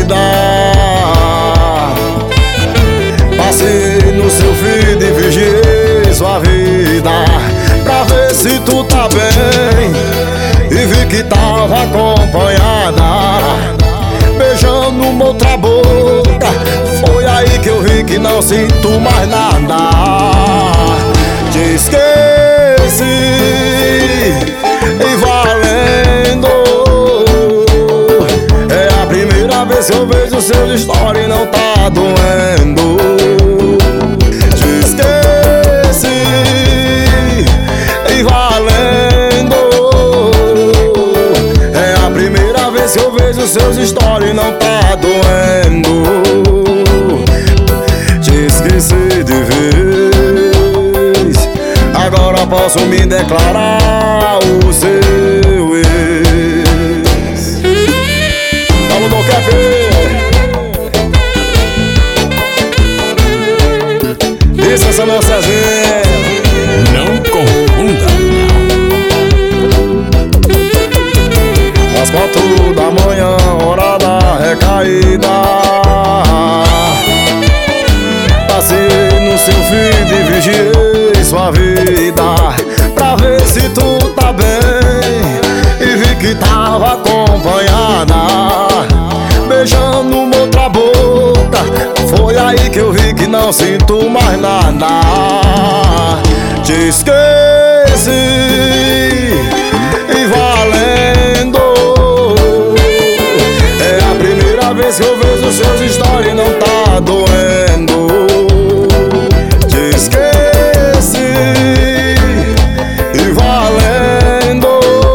vida. Passei no seu feed e vigiei sua vida pra ver se tu tá bem, e vi que tava acompanhada, beijando uma outra boca. Foi aí que eu vi que não sinto mais nada. Te esqueci e valendo. É a primeira vez que eu vejo seus stories e não tá doendo. Te esqueci e valendo. É a primeira vez que eu vejo seus stories e não tá doendo. Te esqueci de vez, agora posso me declarar o seu ex. Vamos no café. Licença, meu Cezinha. Não confunda, Às 4 da manhã, hora da recaída, passei no seu feed e vigiei sua vida pra ver se tu tá bem, e vi que tava acompanhada, beijando uma outra boca. Foi aí que eu vi que não sinto mais nada. Te esqueci e valendo. É a primeira vez que eu vejo seus stories e não tá doendo. Te esqueci e valendo.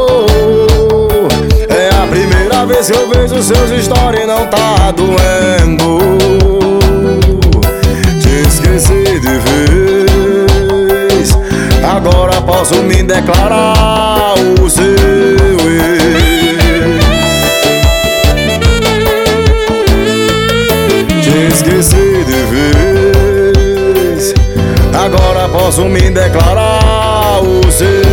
É a primeira vez que eu vejo seus stories e não tá doendo. Te esqueci de vez, agora posso me declarar o seu ex. Te esqueci de vez, agora posso me declarar o seu